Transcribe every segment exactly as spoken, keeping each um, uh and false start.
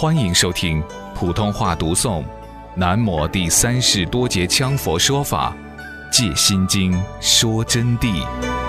欢迎收听普通话读诵南摩第三世多杰羌佛说法戒心经说真谛。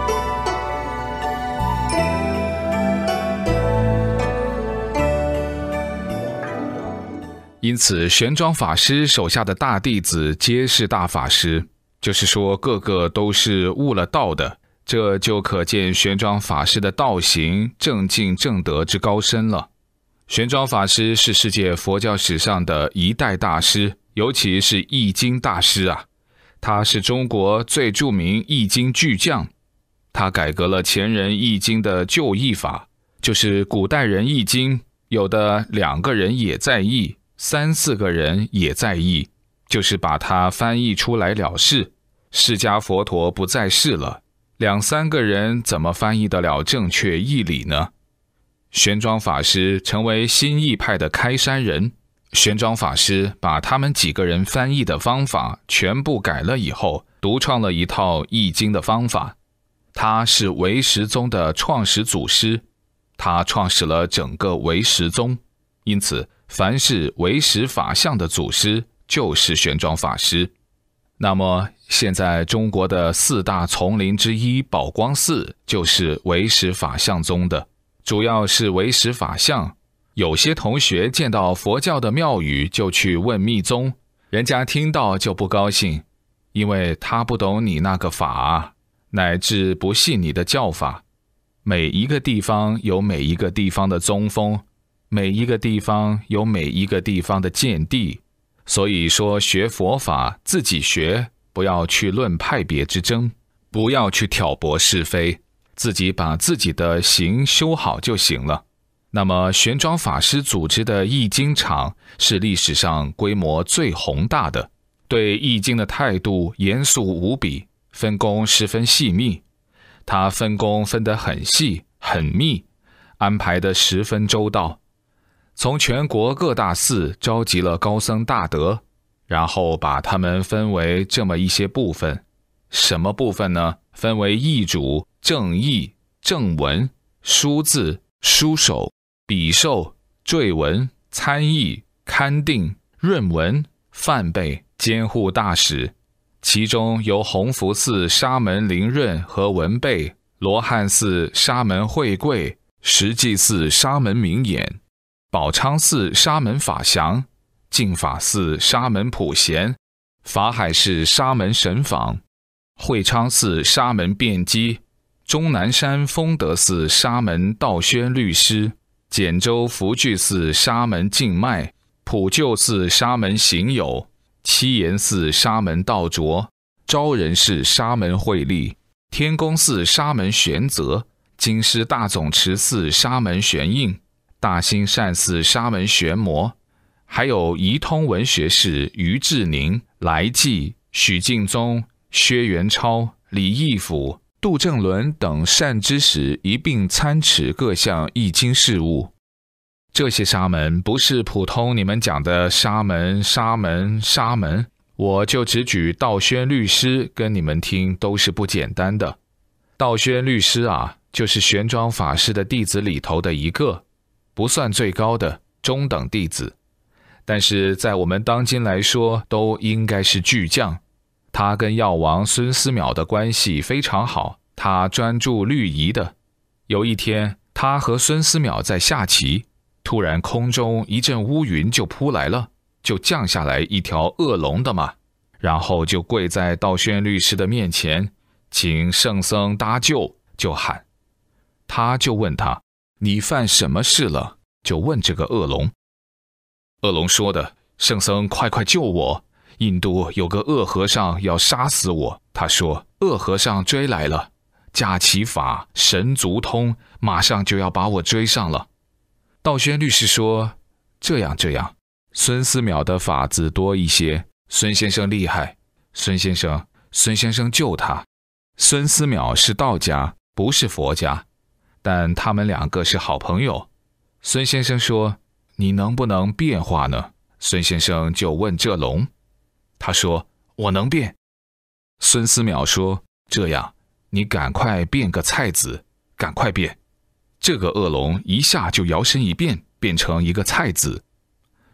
因此玄奘法师手下的大弟子皆是大法师，就是说个个都是悟了道的，这就可见玄奘法师的道行正境正德之高深了。玄奘法师是世界佛教史上的一代大师，尤其是易经大师啊，他是中国最著名易经巨匠。他改革了前人易经的旧译法，就是古代人易经有的两个人也在译，三四个人也在译，就是把它翻译出来了事。释迦佛陀不在世了，两三个人怎么翻译得了正确义理呢？玄奘法师成为新译派的开山人，玄奘法师把他们几个人翻译的方法全部改了以后，独创了一套易经的方法。他是唯识宗的创始祖师，他创始了整个唯识宗，因此凡是唯识法相的祖师就是玄奘法师。那么现在中国的四大丛林之一宝光寺就是唯识法相宗的，主要是唯识法相。有些同学见到佛教的庙宇就去问密宗，人家听到就不高兴，因为他不懂你那个法，乃至不信你的教法。每一个地方有每一个地方的宗风，每一个地方有每一个地方的见地，所以说学佛法自己学，不要去论派别之争，不要去挑拨是非，自己把自己的行修好就行了。那么玄奘法师组织的易经场是历史上规模最宏大的，对易经的态度严肃无比，分工十分细密。他分工分得很细很密，安排得十分周到。从全国各大寺召集了高僧大德，然后把他们分为这么一些部分。什么部分呢？分为译主、正译、正文、书字、书首、笔受、缀文、参译、勘定、润文、范备、监护大使。其中由弘福寺沙门灵润和文备、罗汉寺沙门慧贵、实际寺沙门明眼、宝昌寺沙门法祥、净法寺沙门普贤、法海寺沙门神访、会昌寺沙门辩机、终南山丰德寺沙门道宣律师、简州福聚寺沙门净迈、普救寺沙门行友、七岩寺沙门道卓、昭仁寺沙门慧力、天宫寺沙门玄泽、京师大总持寺沙门玄应、大兴善寺沙门玄魔，还有仪通文学士于志宁、来济、许敬宗、薛元超、李义府、杜正伦等善知识一并参持各项易经事务。这些沙门不是普通你们讲的沙门沙门沙门，我就只举道宣律师跟你们听，都是不简单的。道宣律师啊，就是玄奘法师的弟子里头的一个，不算最高的中等弟子，但是在我们当今来说都应该是巨匠。他跟药王孙思邈的关系非常好，他专注律仪的。有一天他和孙思邈在下棋，突然空中一阵乌云就扑来了，就降下来一条恶龙的嘛，然后就跪在道宣律师的面前，请圣僧搭救，就喊。他就问他，你犯什么事了？就问这个恶龙。恶龙说的，圣僧快快救我，印度有个恶和尚要杀死我。他说恶和尚追来了，驾其法神足通，马上就要把我追上了。道宣律师说，这样这样，孙思邈的法子多一些，孙先生厉害，孙先生孙先生救他。孙思邈是道家，不是佛家，但他们两个是好朋友。孙先生说，你能不能变化呢？孙先生就问这龙，他说我能变。孙思邈说，这样你赶快变个菜子，赶快变。这个恶龙一下就摇身一变，变成一个菜子，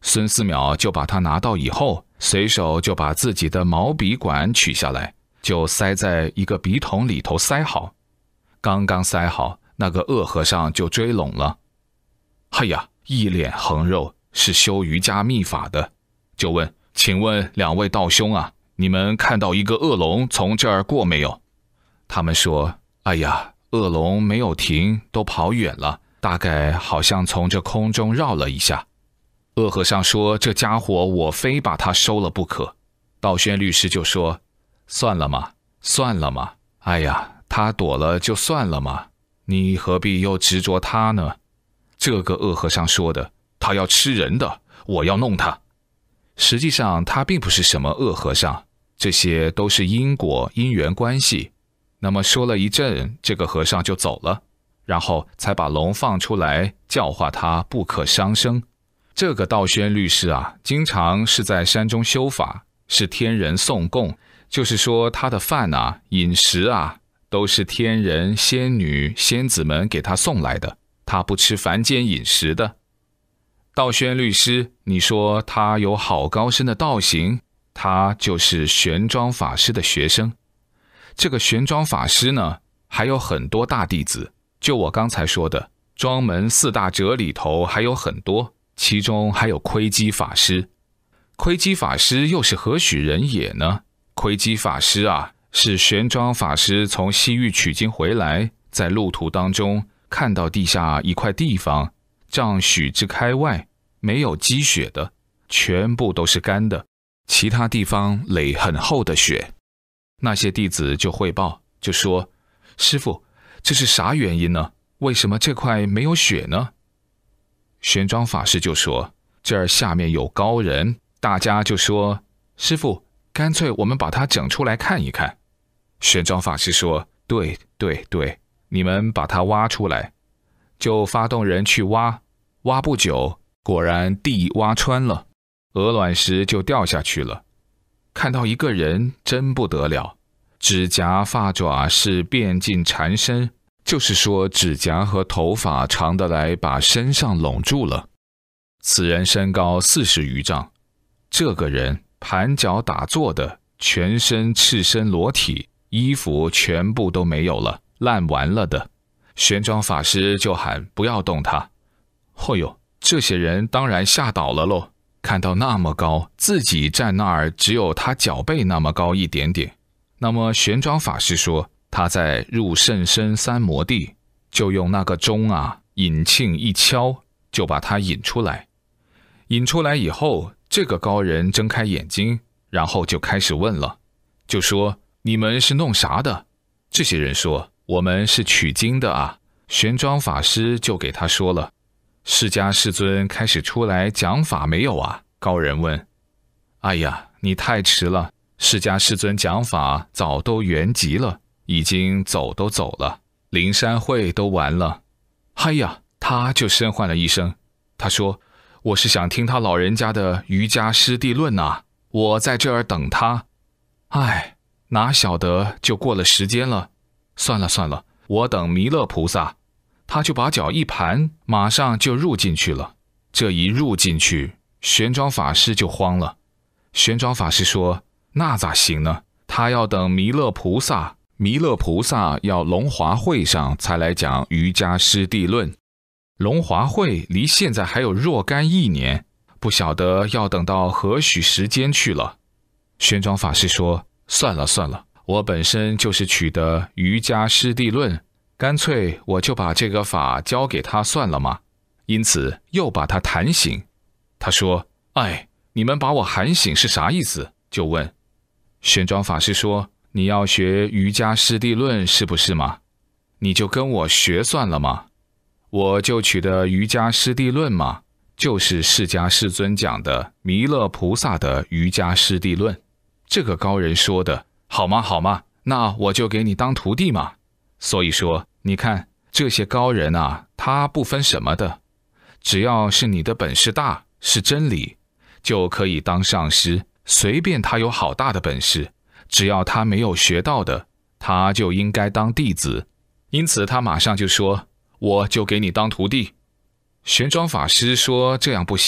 孙思邈就把它拿到以后，随手就把自己的毛笔管取下来，就塞在一个笔筒里头塞好。刚刚塞好，那个恶和尚就追拢了。哎呀，一脸横肉，是修瑜伽秘法的，就问：请问两位道兄啊，你们看到一个恶龙从这儿过没有？他们说：哎呀，恶龙没有停，都跑远了，大概好像从这空中绕了一下。恶和尚说：这家伙我非把他收了不可。道宣律师就说：算了嘛，算了嘛，哎呀，他躲了就算了嘛，你何必又执着他呢？这个恶和尚说的，他要吃人的，我要弄他。实际上他并不是什么恶和尚，这些都是因果因缘关系。那么说了一阵，这个和尚就走了，然后才把龙放出来，教化他不可伤生。这个道宣律师啊，经常是在山中修法，是天人送供，就是说他的饭啊、饮食啊，都是天人、仙女、仙子们给他送来的，他不吃凡间饮食的。道宣律师，你说他有好高深的道行，他就是玄奘法师的学生。这个玄奘法师呢，还有很多大弟子，就我刚才说的庄门四大哲里头还有很多，其中还有窥基法师。窥基法师又是何许人也呢？窥基法师啊，是玄奘法师从西域取经回来，在路途当中看到地下一块地方，丈许之开外，没有积雪的，全部都是干的，其他地方垒很厚的雪。那些弟子就汇报，就说：师父，这是啥原因呢？为什么这块没有雪呢？玄奘法师就说：这儿下面有高人。大家就说：师父，干脆我们把它整出来看一看。玄奘法师说：对对对，你们把它挖出来。就发动人去挖，挖不久，果然地挖穿了，鹅卵石就掉下去了。看到一个人真不得了，指甲发爪是遍尽缠身，就是说指甲和头发长得来把身上拢住了。此人身高四十余丈，这个人盘脚打坐的，全身赤身裸体，衣服全部都没有了，烂完了的。玄奘法师就喊不要动他。哦哟，这些人当然吓倒了喽，看到那么高，自己站那儿只有他脚背那么高一点点。那么玄奘法师说，他在入甚深三摩地，就用那个钟啊，引磬一敲，就把他引出来。引出来以后，这个高人睁开眼睛，然后就开始问了，就说：你们是弄啥的？这些人说：我们是取经的啊。玄奘法师就给他说了：释迦世尊开始出来讲法没有啊？高人问。哎呀，你太迟了，释迦世尊讲法早都圆寂了，已经走都走了，灵山会都完了。哎呀，他就深唤了一声，他说：我是想听他老人家的瑜伽师地论啊，我在这儿等他。哎，哪晓得就过了时间了。算了算了，我等弥勒菩萨。他就把脚一盘，马上就入进去了。这一入进去，玄奘法师就慌了。玄奘法师说：那咋行呢？他要等弥勒菩萨，弥勒菩萨要龙华会上才来讲瑜伽师地论。龙华会离现在还有若干一年，不晓得要等到何许时间去了。玄奘法师说：算了算了，我本身就是取得瑜伽师地论，干脆我就把这个法交给他算了嘛。因此又把他弹醒。他说：哎，你们把我喊醒是啥意思？就问。玄奘法师说：你要学瑜伽师地论是不是嘛？你就跟我学算了嘛。我就取的瑜伽师地论嘛，就是释迦世尊讲的弥勒菩萨的瑜伽师地论。这个高人说的：好嘛好嘛，那我就给你当徒弟嘛。所以说你看这些高人啊，他不分什么的，只要是你的本事大，是真理，就可以当上师。随便他有好大的本事，只要他没有学到的，他就应该当弟子。因此他马上就说：我就给你当徒弟。玄奘法师说：这样不行，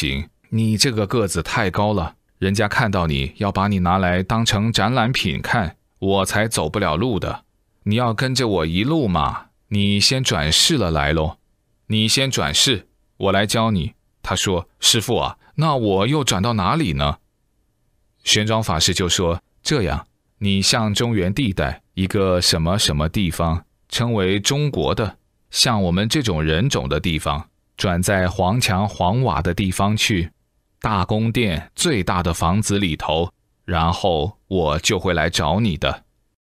你这个个子太高了，人家看到你要把你拿来当成展览品看，我才走不了路的。你要跟着我一路嘛，你先转世了来咯。你先转世，我来教你。他说，师父啊，那我又转到哪里呢？玄奘法师就说，这样，你向中原地带一个什么什么地方，称为中国的，像我们这种人种的地方，转在黄墙黄瓦的地方去，大宫殿最大的房子里头，然后我就会来找你的。